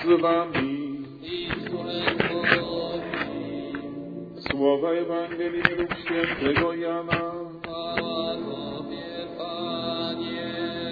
z wami. Słowa Ewangelii według świętego Jana. Chwała Tobie, Panie.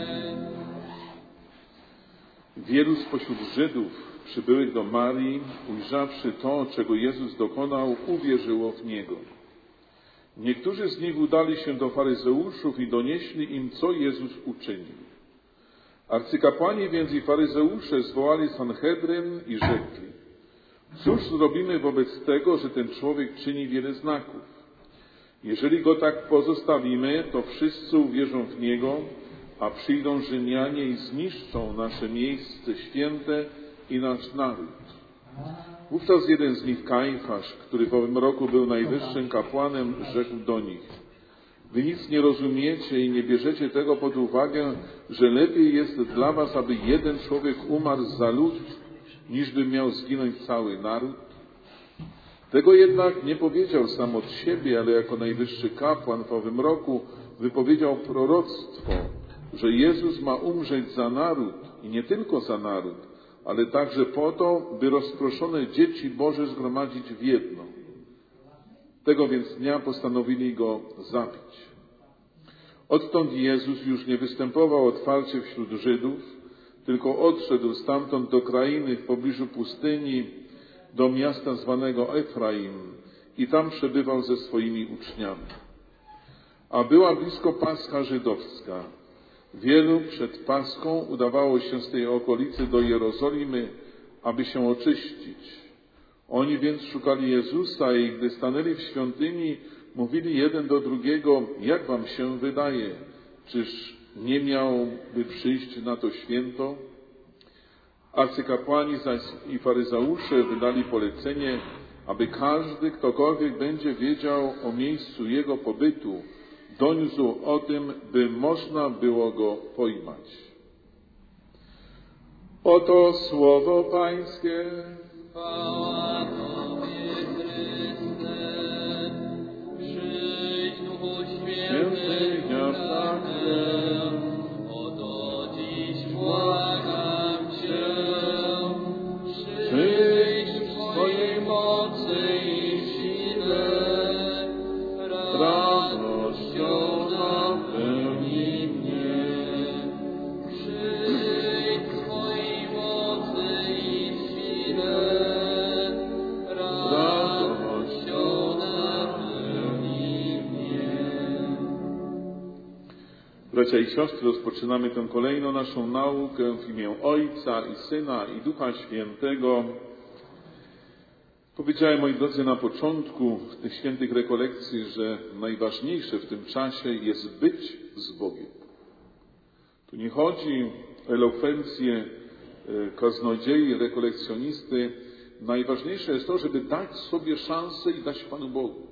Wielu spośród Żydów przybyłych do Marii, ujrzawszy to, czego Jezus dokonał, uwierzyło w Niego. Niektórzy z nich udali się do faryzeuszów i donieśli im, co Jezus uczynił. Arcykapłani więc i faryzeusze zwołali Sanhedryn i rzekli: cóż zrobimy wobec tego, że ten człowiek czyni wiele znaków? Jeżeli go tak pozostawimy, to wszyscy uwierzą w Niego, a przyjdą Rzymianie i zniszczą nasze miejsce święte i nasz naród. Wówczas jeden z nich, Kajfasz, który w owym roku był najwyższym kapłanem, rzekł do nich: wy nic nie rozumiecie i nie bierzecie tego pod uwagę, że lepiej jest dla was, aby jeden człowiek umarł za lud, niż by miał zginąć cały naród? Tego jednak nie powiedział sam od siebie, ale jako najwyższy kapłan w owym roku wypowiedział proroctwo, że Jezus ma umrzeć za naród i nie tylko za naród, ale także po to, by rozproszone dzieci Boże zgromadzić w jedno. Tego więc dnia postanowili go zabić. Odtąd Jezus już nie występował otwarcie wśród Żydów, tylko odszedł stamtąd do krainy w pobliżu pustyni, do miasta zwanego Efraim i tam przebywał ze swoimi uczniami. A była blisko Pascha żydowska. Wielu przed Paschą udawało się z tej okolicy do Jerozolimy, aby się oczyścić. Oni więc szukali Jezusa i gdy stanęli w świątyni, mówili jeden do drugiego: jak wam się wydaje, czyż nie miałby przyjść na to święto? Arcykapłani zaś i faryzeusze wydali polecenie, aby każdy, ktokolwiek będzie wiedział o miejscu jego pobytu, doniósł o tym, by można było go pojmać. Oto słowo Pańskie. Chwała Tobie, Chryste. Przyjdź, Duchu Święty, pragnę, oto dziś błagam Cię. Przyjdź w swojej mocy i sile, radością napełnij mnie. Przyjdź w swojej mocy i sile, radością napełnij mnie. Bracia i siostry, rozpoczynamy tę kolejną naszą naukę w imię Ojca i Syna i Ducha Świętego. Powiedziałem, moi drodzy, na początku tych świętych rekolekcji, że najważniejsze w tym czasie jest być z Bogiem. Tu nie chodzi o elokwencję kaznodziei, rekolekcjonisty. Najważniejsze jest to, żeby dać sobie szansę i dać Panu Bogu.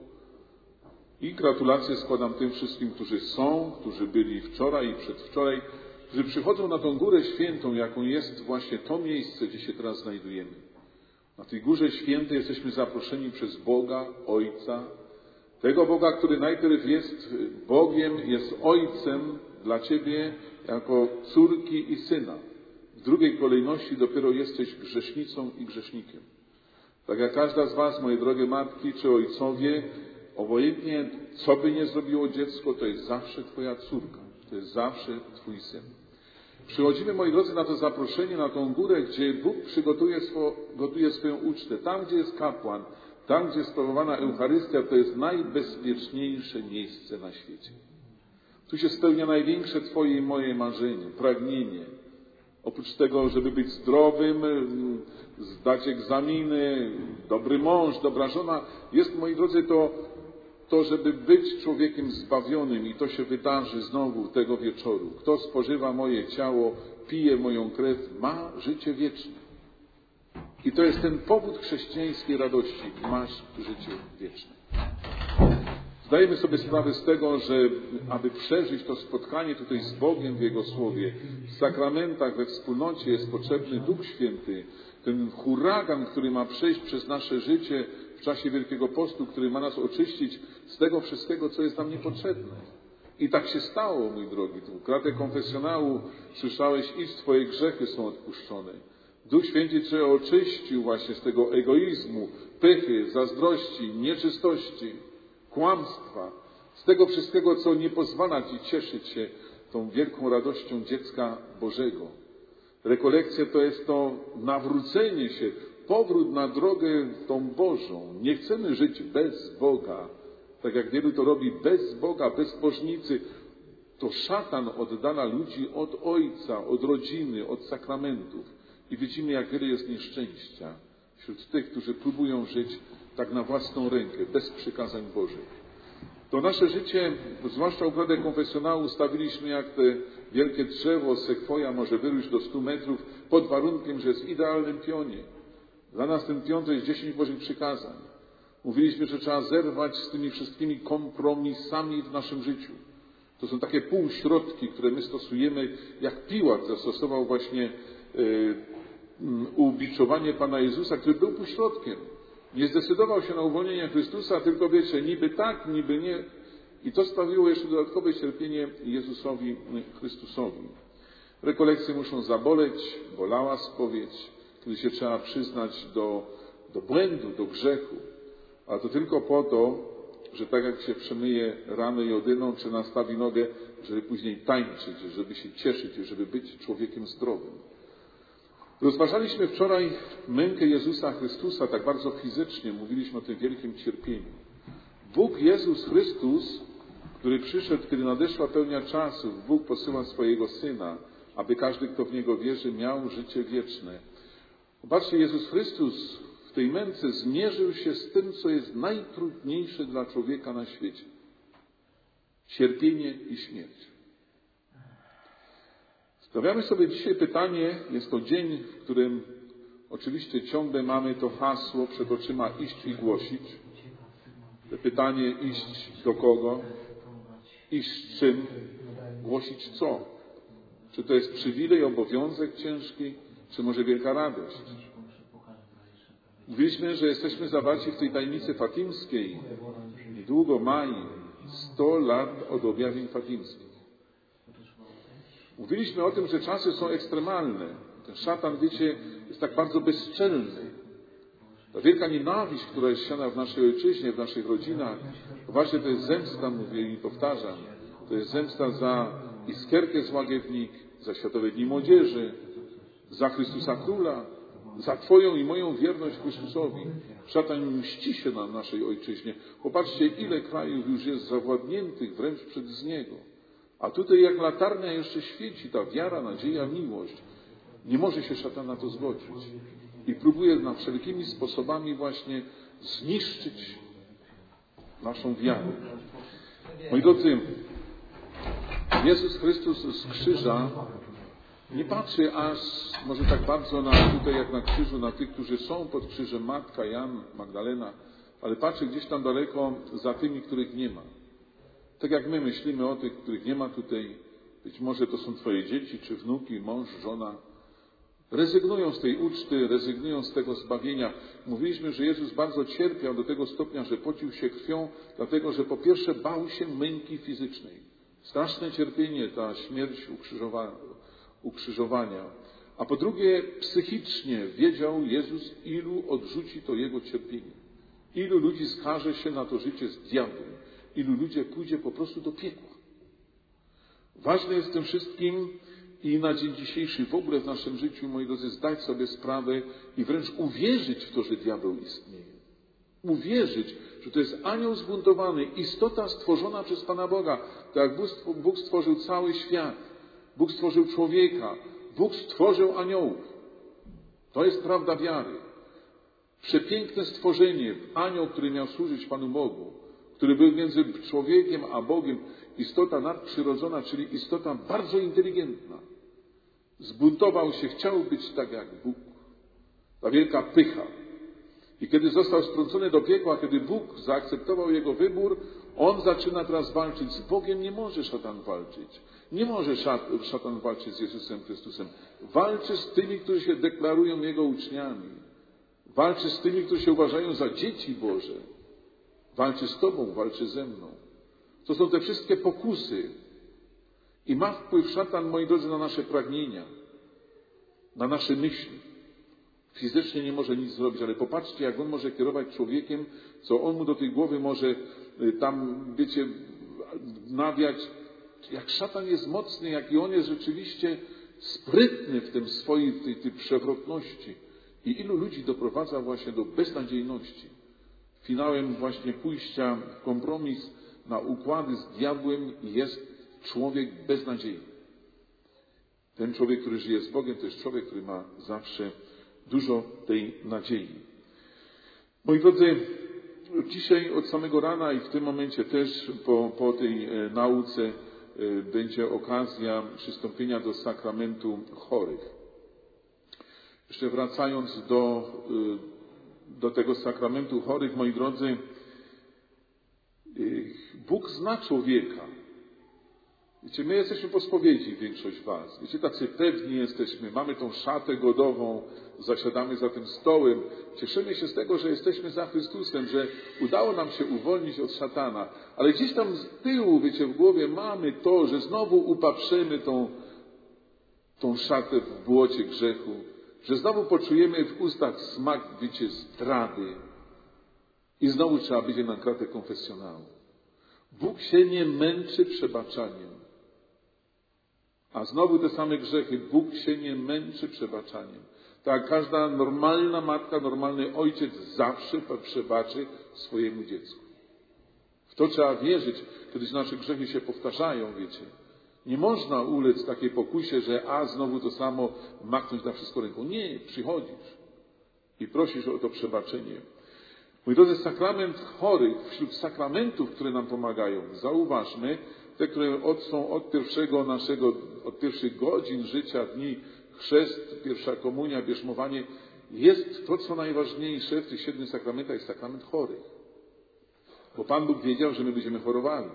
I gratulacje składam tym wszystkim, którzy są, którzy byli wczoraj i przedwczoraj, którzy przychodzą na tą Górę Świętą, jaką jest właśnie to miejsce, gdzie się teraz znajdujemy. Na tej Górze Świętej jesteśmy zaproszeni przez Boga, Ojca. Tego Boga, który najpierw jest Bogiem, jest Ojcem dla Ciebie jako córki i syna. W drugiej kolejności dopiero jesteś grzesznicą i grzesznikiem. Tak jak każda z Was, moje drogie matki czy ojcowie, obojętnie co by nie zrobiło dziecko, to jest zawsze Twoja córka, to jest zawsze Twój syn. Przychodzimy, moi drodzy, na to zaproszenie, na tą górę, gdzie Bóg gotuje swoją ucztę. Tam, gdzie jest kapłan, tam, gdzie jest sprawowana Eucharystia, to jest najbezpieczniejsze miejsce na świecie. Tu się spełnia największe Twoje i moje marzenie, pragnienie. Oprócz tego, żeby być zdrowym, zdać egzaminy, dobry mąż, dobra żona, jest, moi drodzy, to, żeby być człowiekiem zbawionym i to się wydarzy znowu tego wieczoru. Kto spożywa moje ciało, pije moją krew, ma życie wieczne. I to jest ten powód chrześcijańskiej radości. Masz życie wieczne. Zdajemy sobie sprawę z tego, że aby przeżyć to spotkanie tutaj z Bogiem w Jego Słowie, w sakramentach, we wspólnocie jest potrzebny Duch Święty, ten huragan, który ma przejść przez nasze życie w czasie Wielkiego Postu, który ma nas oczyścić z tego wszystkiego, co jest nam niepotrzebne. I tak się stało, mój drogi. Tu kratę konfesjonału słyszałeś, iż Twoje grzechy są odpuszczone. Duch Święty Cię oczyścił właśnie z tego egoizmu, pychy, zazdrości, nieczystości, kłamstwa, z tego wszystkiego, co nie pozwala Ci cieszyć się tą wielką radością dziecka Bożego. Rekolekcja to jest to nawrócenie się, powrót na drogę tą Bożą. Nie chcemy żyć bez Boga, tak jak wielu to robi, bez Boga, bez bożnicy. To szatan oddala ludzi od Ojca, od rodziny, od sakramentów. I widzimy, jak wiele jest nieszczęścia wśród tych, którzy próbują żyć tak na własną rękę, bez przykazań Bożych. To nasze życie, zwłaszcza ogrodę konfesjonału, stawiliśmy jak te wielkie drzewo, sekwoja może wyrósł do 100 metrów, pod warunkiem, że jest w idealnym pionie. Dla nas ten pion to jest 10 Bożych przykazań. Mówiliśmy, że trzeba zerwać z tymi wszystkimi kompromisami w naszym życiu. To są takie półśrodki, które my stosujemy, jak Piłat zastosował właśnie ubiczowanie Pana Jezusa, który był półśrodkiem. Nie zdecydował się na uwolnienie Chrystusa, tylko wiecie, niby tak, niby nie. I to sprawiło jeszcze dodatkowe cierpienie Jezusowi Chrystusowi. Rekolekcje muszą zaboleć, bolała spowiedź, kiedy się trzeba przyznać do błędu, do grzechu. Ale to tylko po to, że tak jak się przemyje ranę jodyną, czy nastawi nogę, żeby później tańczyć, żeby się cieszyć, żeby być człowiekiem zdrowym. Rozważaliśmy wczoraj mękę Jezusa Chrystusa tak bardzo fizycznie. Mówiliśmy o tym wielkim cierpieniu. Bóg Jezus Chrystus, który przyszedł, kiedy nadeszła pełnia czasów, Bóg posyła swojego Syna, aby każdy, kto w Niego wierzy, miał życie wieczne. Popatrzcie, Jezus Chrystus w tej męce zmierzył się z tym, co jest najtrudniejsze dla człowieka na świecie. Cierpienie i śmierć. Stawiamy sobie dzisiaj pytanie, jest to dzień, w którym oczywiście ciągle mamy to hasło przed oczyma iść i głosić. To pytanie iść do kogo? Iść z czym? Głosić co? Czy to jest przywilej, obowiązek ciężki, czy może wielka radość? Mówiliśmy, że jesteśmy zawarci w tej tajemnicy fatimskiej. Niedługo maj, 100 lat od objawień fatimskich. Mówiliśmy o tym, że czasy są ekstremalne. Ten szatan, wiecie, jest tak bardzo bezczelny. Ta wielka nienawiść, która jest siana w naszej ojczyźnie, w naszych rodzinach, to właśnie to jest zemsta, mówię i powtarzam, to jest zemsta za Iskierkę z Łagiewnik, za Światowe Dni Młodzieży, za Chrystusa Króla, za Twoją i moją wierność Chrystusowi. Szatan mści się na naszej ojczyźnie. Popatrzcie, ile krajów już jest zawładniętych wręcz przez niego. A tutaj jak latarnia jeszcze świeci ta wiara, nadzieja, miłość. Nie może się szatan na to zgodzić. I próbuje na wszelkimi sposobami właśnie zniszczyć naszą wiarę. Moi drodzy, Jezus Chrystus z krzyża nie patrzy aż może tak bardzo tutaj jak na krzyżu, na tych, którzy są pod krzyżem, Matka, Jan, Magdalena, ale patrzy gdzieś tam daleko za tymi, których nie ma. Tak jak my myślimy o tych, których nie ma tutaj, być może to są Twoje dzieci, czy wnuki, mąż, żona, rezygnują z tej uczty, rezygnują z tego zbawienia. Mówiliśmy, że Jezus bardzo cierpiał do tego stopnia, że pocił się krwią, dlatego że po pierwsze bał się męki fizycznej. Straszne cierpienie, ta śmierć ukrzyżowania. A po drugie, psychicznie wiedział Jezus, ilu odrzuci to Jego cierpienie. Ilu ludzi skaże się na to życie z diabłem. Ilu ludzi pójdzie po prostu do piekła. Ważne jest w tym wszystkim i na dzień dzisiejszy w ogóle w naszym życiu, moi drodzy, zdać sobie sprawę i wręcz uwierzyć w to, że diabeł istnieje. Uwierzyć, że to jest anioł zbuntowany, istota stworzona przez Pana Boga. Tak jak Bóg stworzył cały świat, Bóg stworzył człowieka, Bóg stworzył aniołów. To jest prawda wiary. Przepiękne stworzenie, anioł, który miał służyć Panu Bogu, który był między człowiekiem a Bogiem, istota nadprzyrodzona, czyli istota bardzo inteligentna. Zbuntował się, chciał być tak jak Bóg. Ta wielka pycha. I kiedy został strącony do piekła, kiedy Bóg zaakceptował jego wybór, on zaczyna teraz walczyć z Bogiem. Nie może szatan walczyć. Nie może szatan walczyć z Jezusem Chrystusem. Walczy z tymi, którzy się deklarują Jego uczniami. Walczy z tymi, którzy się uważają za dzieci Boże. Walczy z Tobą, walczy ze mną. To są te wszystkie pokusy. I ma wpływ szatan, moi drodzy, na nasze pragnienia, na nasze myśli. Fizycznie nie może nic zrobić, ale popatrzcie, jak on może kierować człowiekiem, co on mu do tej głowy może tam, wiecie, nawiać. Jak szatan jest mocny, jaki on jest rzeczywiście sprytny w tym swojej tej przewrotności. I ilu ludzi doprowadza właśnie do beznadziejności. Finałem właśnie pójścia w kompromis na układy z diabłem jest człowiek beznadziejny. Ten człowiek, który żyje z Bogiem, to jest człowiek, który ma zawsze dużo tej nadziei. Moi drodzy, dzisiaj od samego rana i w tym momencie też po tej nauce będzie okazja przystąpienia do sakramentu chorych. Jeszcze wracając do tego sakramentu chorych, moi drodzy, Bóg zna człowieka. Wiecie, my jesteśmy po spowiedzi, większość was. Wiecie, tacy pewni jesteśmy, mamy tą szatę godową, zasiadamy za tym stołem. Cieszymy się z tego, że jesteśmy za Chrystusem, że udało nam się uwolnić od szatana. Ale gdzieś tam z tyłu, wiecie, w głowie mamy to, że znowu upatrzymy tą szatę w błocie grzechu, że znowu poczujemy w ustach smak, wiecie, zdrady i znowu trzeba będzie na kratę konfesjonału. Bóg się nie męczy przebaczaniem. A znowu te same grzechy. Bóg się nie męczy przebaczaniem. Tak, każda normalna matka, normalny ojciec zawsze przebaczy swojemu dziecku. W to trzeba wierzyć, kiedy nasze grzechy się powtarzają, wiecie. Nie można ulec takiej pokusie, że znowu to samo, machnąć na wszystko ręką. Nie, przychodzisz i prosisz o to przebaczenie. Mój drodzy, sakrament chorych, wśród sakramentów, które nam pomagają, zauważmy, te, które są od pierwszych godzin życia, dni, chrzest, pierwsza komunia, bierzmowanie, jest to, co najważniejsze w tych 7 sakramentach, jest sakrament chorych. Bo Pan Bóg wiedział, że my będziemy chorowali.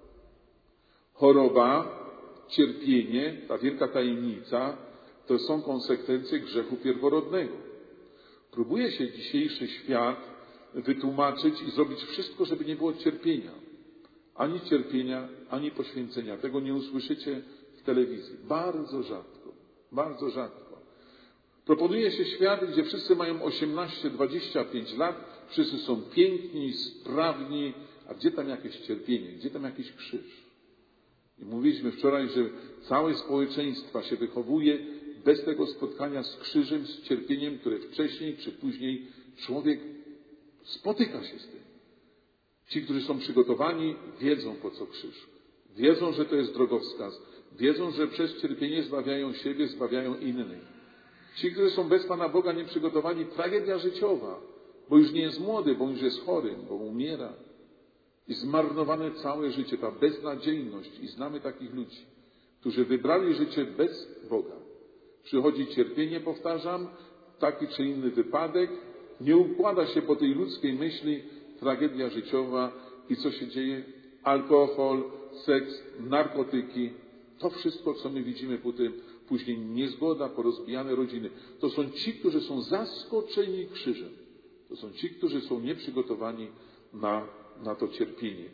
Choroba, cierpienie, ta wielka tajemnica, to są konsekwencje grzechu pierworodnego. Próbuje się dzisiejszy świat wytłumaczyć i zrobić wszystko, żeby nie było cierpienia. Ani cierpienia, ani poświęcenia. Tego nie usłyszycie w telewizji. Bardzo rzadko. Bardzo rzadko. Proponuje się świat, gdzie wszyscy mają 18-25 lat, wszyscy są piękni, sprawni, a gdzie tam jakieś cierpienie, gdzie tam jakiś krzyż? I mówiliśmy wczoraj, że całe społeczeństwa się wychowuje bez tego spotkania z krzyżem, z cierpieniem, które wcześniej czy później człowiek spotyka się z tym. Ci, którzy są przygotowani, wiedzą, po co krzyż. Wiedzą, że to jest drogowskaz. Wiedzą, że przez cierpienie zbawiają siebie, zbawiają innych. Ci, którzy są bez Pana Boga nieprzygotowani, tragedia życiowa, bo już nie jest młody, bo już jest chory, bo umiera. I zmarnowane całe życie, ta beznadziejność. I znamy takich ludzi, którzy wybrali życie bez Boga. Przychodzi cierpienie, powtarzam, taki czy inny wypadek, nie układa się po tej ludzkiej myśli, tragedia życiowa i co się dzieje? Alkohol, seks, narkotyki. To wszystko, co my widzimy później niezgoda, porozbijane rodziny. To są ci, którzy są zaskoczeni krzyżem. To są ci, którzy są nieprzygotowani na to cierpienie.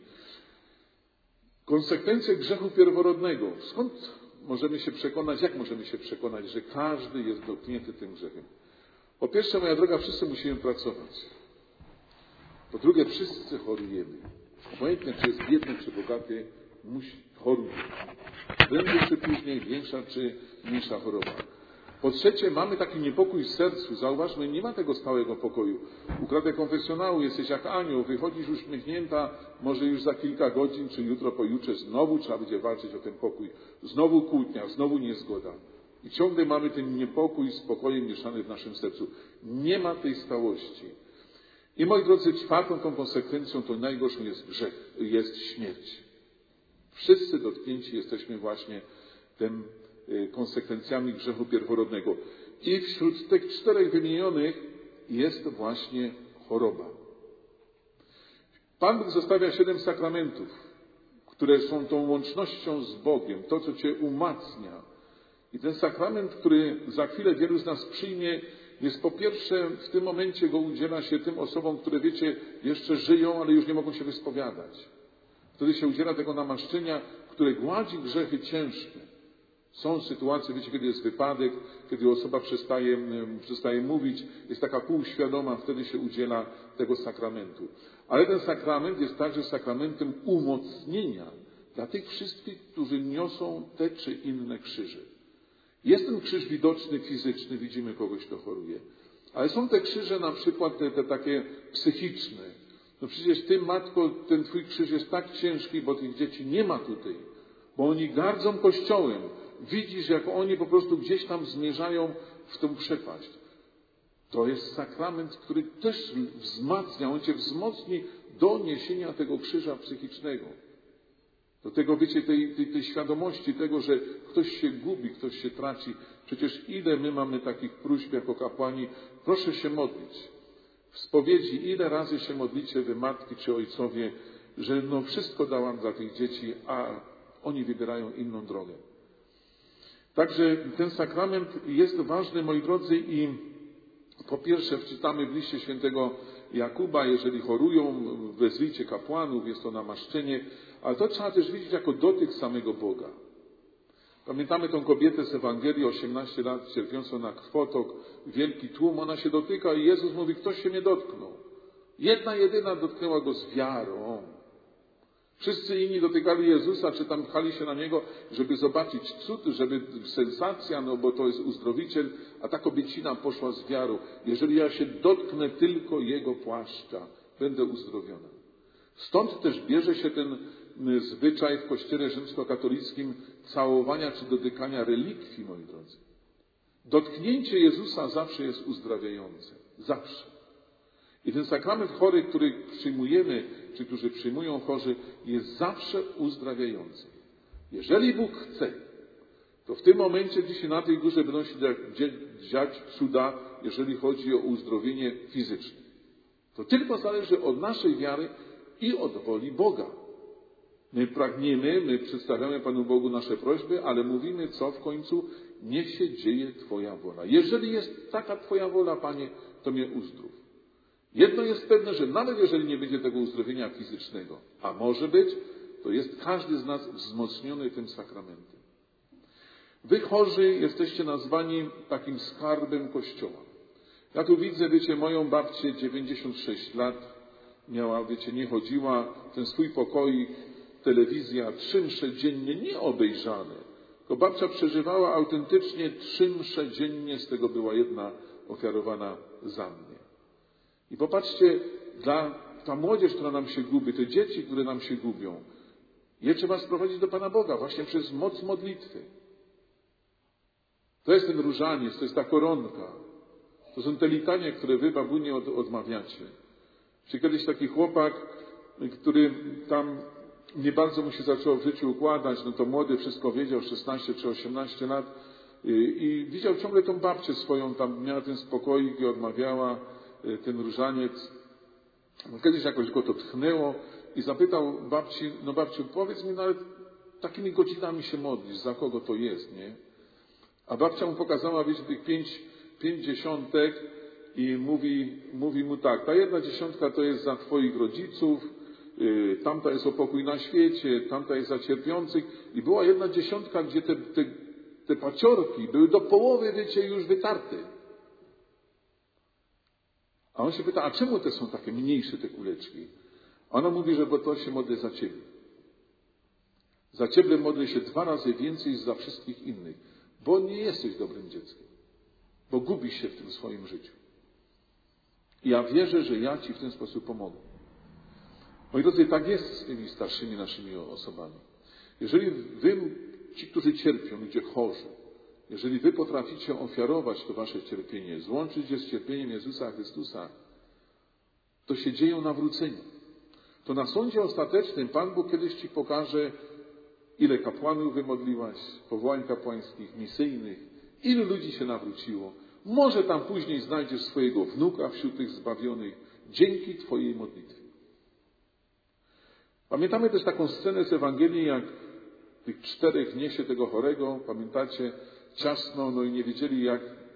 Konsekwencje grzechu pierworodnego. Skąd możemy się przekonać, jak możemy się przekonać, że każdy jest dotknięty tym grzechem? Po pierwsze, moja droga, wszyscy musimy pracować. Po drugie, wszyscy chorujemy. Obojętnie, czy jest biedny, czy bogaty, choruje. Prędzej czy później, większa czy mniejsza choroba. Po trzecie, mamy taki niepokój w sercu. Zauważmy, nie ma tego stałego pokoju. U kraty konfesjonału jesteś jak anioł, wychodzisz uśmiechnięta, może już za kilka godzin, czy jutro, pojutrze, znowu trzeba będzie walczyć o ten pokój. Znowu kłótnia, znowu niezgoda. I ciągle mamy ten niepokój z pokojem mieszany w naszym sercu. Nie ma tej stałości. I moi drodzy, czwartą tą konsekwencją, to najgorszą jest grzech, jest śmierć. Wszyscy dotknięci jesteśmy właśnie tym konsekwencjami grzechu pierworodnego. I wśród tych 4 wymienionych jest właśnie choroba. Pan Bóg zostawia 7 sakramentów, które są tą łącznością z Bogiem, to, co Cię umacnia. I ten sakrament, który za chwilę wielu z nas przyjmie, jest po pierwsze, w tym momencie go udziela się tym osobom, które, wiecie, jeszcze żyją, ale już nie mogą się wyspowiadać. Wtedy się udziela tego namaszczenia, które gładzi grzechy ciężkie. Są sytuacje, wiecie, kiedy jest wypadek, kiedy osoba przestaje mówić, jest taka półświadoma, wtedy się udziela tego sakramentu. Ale ten sakrament jest także sakramentem umocnienia dla tych wszystkich, którzy niosą te czy inne krzyże. Jest ten krzyż widoczny, fizyczny, widzimy kogoś, kto choruje. Ale są te krzyże na przykład te takie psychiczne. No przecież ty, matko, ten twój krzyż jest tak ciężki, bo tych dzieci nie ma tutaj. Bo oni gardzą Kościołem. Widzisz, jak oni po prostu gdzieś tam zmierzają w tą przepaść. To jest sakrament, który też wzmacnia, on cię wzmocni do niesienia tego krzyża psychicznego. Do tego, wiecie, tej świadomości tego, że ktoś się gubi, ktoś się traci. Przecież ile my mamy takich próśb jako kapłani, proszę się modlić. W spowiedzi ile razy się modlicie wy matki czy ojcowie, że no wszystko dałam dla tych dzieci, a oni wybierają inną drogę. Także ten sakrament jest ważny, moi drodzy, i po pierwsze wczytamy w liście świętego Jakuba, jeżeli chorują, wezwijcie kapłanów, jest to namaszczenie, ale to trzeba też widzieć jako dotyk samego Boga. Pamiętamy tą kobietę z Ewangelii, 18 lat, cierpiącą na krwotok, wielki tłum, ona się dotyka i Jezus mówi, ktoś się mnie dotknął. Jedna jedyna dotknęła go z wiarą. Wszyscy inni dotykali Jezusa, czy tam pchali się na Niego, żeby zobaczyć cud, żeby sensacja, no bo to jest uzdrowiciel, a ta kobiecina poszła z wiarą. Jeżeli ja się dotknę tylko Jego płaszcza, będę uzdrowiona. Stąd też bierze się ten zwyczaj w Kościele rzymskokatolickim całowania czy dotykania relikwii, moi drodzy. Dotknięcie Jezusa zawsze jest uzdrawiające. Zawsze. I ten sakrament chory, który przyjmujemy, czy którzy przyjmują chorzy, jest zawsze uzdrawiający. Jeżeli Bóg chce, to w tym momencie dzisiaj na tej górze będą się dziać cuda, jeżeli chodzi o uzdrowienie fizyczne. To tylko zależy od naszej wiary i od woli Boga. My pragniemy, my przedstawiamy Panu Bogu nasze prośby, ale mówimy co w końcu? Niech się dzieje Twoja wola. Jeżeli jest taka Twoja wola, Panie, to mnie uzdrów. Jedno jest pewne, że nawet jeżeli nie będzie tego uzdrowienia fizycznego, a może być, to jest każdy z nas wzmocniony tym sakramentem. Wy chorzy jesteście nazwani takim skarbem Kościoła. Ja tu widzę, wiecie, moją babcię, 96 lat, miała, wiecie, nie chodziła, ten swój pokoik, telewizja, 3 msze dziennie, nie obejrzane. To babcia przeżywała autentycznie 3 msze dziennie, z tego była jedna ofiarowana za mnie. I popatrzcie, ta młodzież, która nam się gubi, te dzieci, które nam się gubią, je trzeba sprowadzić do Pana Boga właśnie przez moc modlitwy. To jest ten różaniec, to jest ta koronka. To są te litanie, które wy, babunie, odmawiacie. Czy kiedyś taki chłopak, który tam nie bardzo mu się zaczęło w życiu układać, no to młody wszystko wiedział, 16 czy 18 lat i widział ciągle tą babcię swoją, tam miała ten spokoik i odmawiała ten różaniec. Kiedyś jakoś go to tchnęło i zapytał babci, no babciu, powiedz mi, no ale takimi godzinami się modlisz, za kogo to jest, nie? A babcia mu pokazała, wiecie, tych 5 dziesiątek i mówi mu tak, ta 1 dziesiątka to jest za twoich rodziców, tamta jest o pokój na świecie, tamta jest za cierpiących i była 1 dziesiątka, gdzie te paciorki były do połowy, wiecie, już wytarte. A on się pyta, a czemu te są takie mniejsze, te kuleczki? Ona mówi, że bo to się modlę za ciebie. Za ciebie modlę się 2 razy więcej niż za wszystkich innych, bo nie jesteś dobrym dzieckiem, bo gubisz się w tym swoim życiu. I ja wierzę, że ja ci w ten sposób pomogę. Moi drodzy, tak jest z tymi starszymi naszymi osobami. Jeżeli wy, ci, którzy cierpią, ludzie chorzy, jeżeli wy potraficie ofiarować to wasze cierpienie, złączyć je z cierpieniem Jezusa Chrystusa, to się dzieją nawrócenia. To na sądzie ostatecznym Pan Bóg kiedyś ci pokaże, ile kapłanów wymodliłaś, powołań kapłańskich, misyjnych, ilu ludzi się nawróciło. Może tam później znajdziesz swojego wnuka wśród tych zbawionych dzięki twojej modlitwie. Pamiętamy też taką scenę z Ewangelii, jak tych 4 niesie tego chorego, pamiętacie, ciasno, no i nie wiedzieli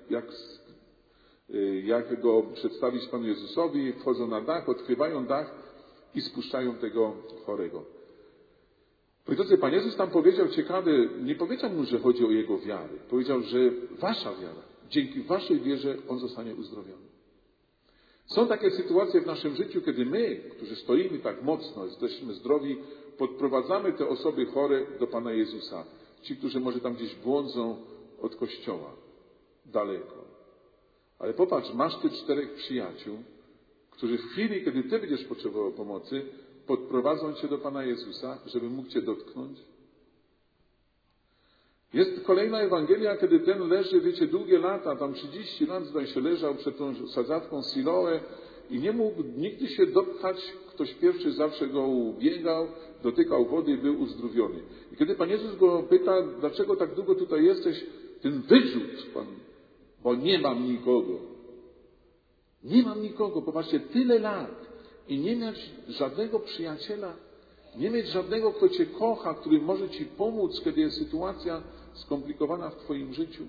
jak go przedstawić Panu Jezusowi, wchodzą na dach, odkrywają dach i spuszczają tego chorego. Moi drodzy, Pan Jezus tam powiedział ciekawe, nie powiedział mu, że chodzi o jego wiarę. Powiedział, że wasza wiara, dzięki waszej wierze on zostanie uzdrowiony. Są takie sytuacje w naszym życiu, kiedy my, którzy stoimy tak mocno, jesteśmy zdrowi, podprowadzamy te osoby chore do Pana Jezusa. Ci, którzy może tam gdzieś błądzą od kościoła, daleko. Ale popatrz, masz ty 4 przyjaciół, którzy w chwili, kiedy ty będziesz potrzebował pomocy, podprowadzą cię do Pana Jezusa, żeby mógł cię dotknąć. Jest kolejna Ewangelia, kiedy ten leży, wiecie, długie lata, tam 30 lat zdaje się leżał przed tą sadzawką Siloe i nie mógł nigdy się dopchać. Ktoś pierwszy zawsze go ubiegał, dotykał wody i był uzdrowiony. I kiedy Pan Jezus go pyta, dlaczego tak długo tutaj jesteś, ten wyrzut, Pan, bo nie mam nikogo. Nie mam nikogo, popatrzcie, tyle lat i nie mieć żadnego przyjaciela, nie mieć żadnego, kto cię kocha, który może ci pomóc, kiedy jest sytuacja skomplikowana w twoim życiu.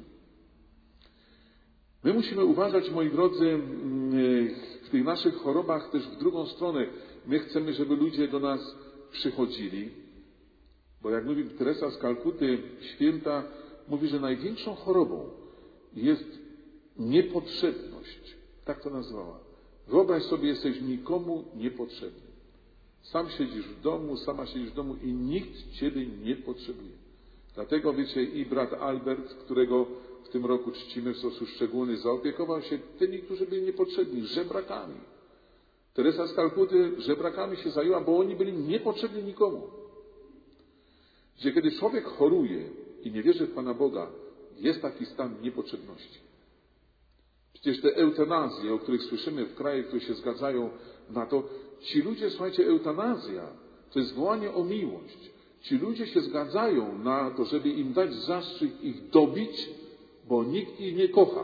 My musimy uważać, moi drodzy, w tych naszych chorobach też w drugą stronę. My chcemy, żeby ludzie do nas przychodzili, bo jak mówi Teresa z Kalkuty, święta, mówi, że największą chorobą jest niepotrzebność. Tak to nazwała. Wyobraź sobie, jesteś nikomu niepotrzebny. Sam siedzisz w domu, sama siedzisz w domu i nikt ciebie nie potrzebuje. Dlatego, wiecie, i brat Albert, którego w tym roku czcimy w sposób szczególny, zaopiekował się tymi, którzy byli niepotrzebni, żebrakami. Teresa z Kalkuty żebrakami się zajęła, bo oni byli niepotrzebni nikomu. Gdzie kiedy człowiek choruje i nie wierzy w Pana Boga, jest taki stan niepotrzebności. Przecież te eutanazje, o których słyszymy w krajach, które się zgadzają na to, ci ludzie, słuchajcie, eutanazja to jest wołanie o miłość. Ci ludzie się zgadzają na to, żeby im dać zastrzyk ich dobić, bo nikt ich nie kocha.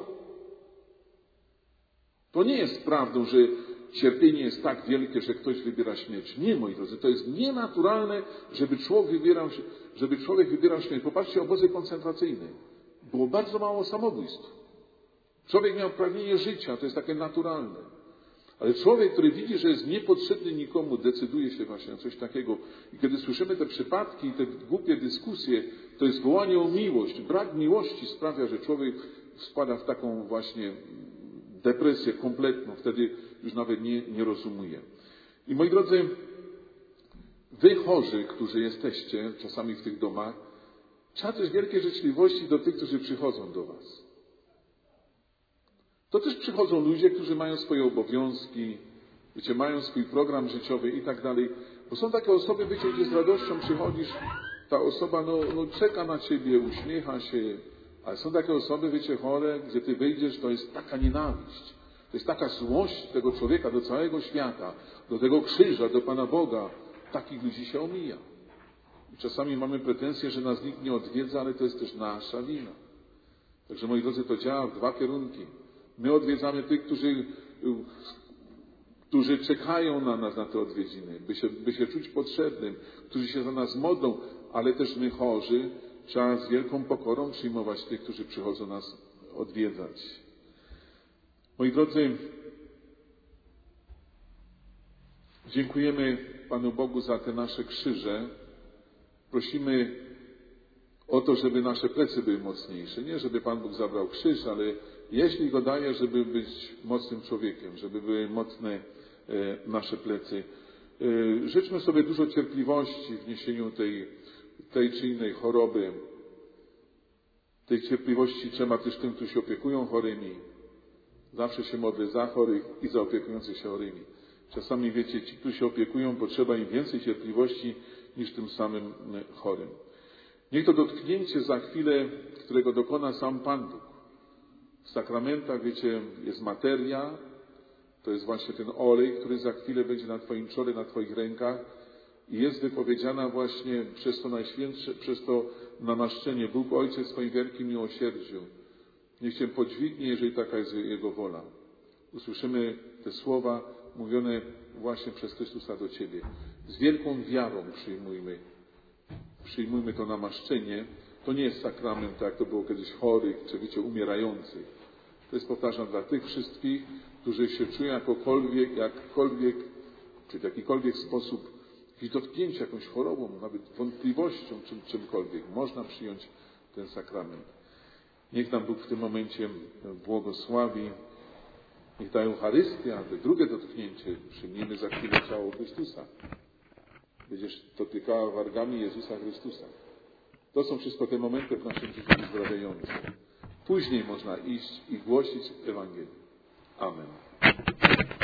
To nie jest prawdą, że cierpienie jest tak wielkie, że ktoś wybiera śmierć. Nie, moi drodzy, to jest nienaturalne, żeby człowiek wybierał śmierć. Popatrzcie, obozy koncentracyjne. Było bardzo mało samobójstw. Człowiek miał pragnienie życia, to jest takie naturalne. Ale człowiek, który widzi, że jest niepotrzebny nikomu, decyduje się właśnie na coś takiego. I kiedy słyszymy te przypadki, te głupie dyskusje, to jest wołanie o miłość. Brak miłości sprawia, że człowiek wpada w taką właśnie depresję kompletną. Wtedy już nawet nie rozumuje. I moi drodzy, wy chorzy, którzy jesteście czasami w tych domach, trzeba też wielkiej życzliwości do tych, którzy przychodzą do was. To też przychodzą ludzie, którzy mają swoje obowiązki, wiecie, mają swój program życiowy i tak dalej. Bo są takie osoby, wiecie, gdzie z radością przychodzisz, ta osoba czeka na ciebie, uśmiecha się, ale są takie osoby, wiecie, chore, gdzie ty wyjdziesz, to jest taka nienawiść, to jest taka złość tego człowieka do całego świata, do tego krzyża, do Pana Boga. Takich ludzi się omija. I czasami mamy pretensje, że nas nikt nie odwiedza, ale to jest też nasza wina. Także, moi drodzy, to działa w 2 kierunki. My odwiedzamy tych, którzy czekają na nas, na te odwiedziny, by się czuć potrzebnym, którzy się za nas modlą, ale też my chorzy trzeba z wielką pokorą przyjmować tych, którzy przychodzą nas odwiedzać. Moi drodzy, dziękujemy Panu Bogu za te nasze krzyże. Prosimy o to, żeby nasze plecy były mocniejsze. Nie, żeby Pan Bóg zabrał krzyż, ale jeśli go daje, żeby być mocnym człowiekiem, żeby były mocne nasze plecy. Życzmy sobie dużo cierpliwości w niesieniu tej czy innej choroby. Tej cierpliwości trzeba też tym, którzy się opiekują chorymi. Zawsze się modlę za chorych i za opiekujących się chorymi. Czasami, wiecie, ci, którzy się opiekują, potrzeba im więcej cierpliwości niż tym samym chorym. Niech to dotknięcie za chwilę, którego dokona sam Pan Bóg. W sakramentach, wiecie, jest materia, to jest właśnie ten olej, który za chwilę będzie na twoim czole, na twoich rękach i jest wypowiedziana właśnie przez to najświętsze, przez to namaszczenie. Bóg Ojciec w swoim wielkim miłosierdziu niech Cię podźwignie, jeżeli taka jest Jego wola. Usłyszymy te słowa mówione właśnie przez Chrystusa do Ciebie. Z wielką wiarą przyjmujmy to namaszczenie. To nie jest sakrament, tak jak to było kiedyś chorych, czy wiecie, umierających. To jest, powtarzam, dla tych wszystkich, którzy się czują jakkolwiek, czy w jakikolwiek sposób jakimś dotknięciem, jakąś chorobą, nawet wątpliwością, czymkolwiek, można przyjąć ten sakrament. Niech nam Bóg w tym momencie błogosławi. Niech ta Eucharystia, to drugie dotknięcie, przyjmiemy za chwilę ciało Chrystusa. Będziesz dotykała wargami Jezusa Chrystusa. To są wszystko te momenty w naszym życiu uzdrawiające. Później można iść i głosić Ewangelię. Amen.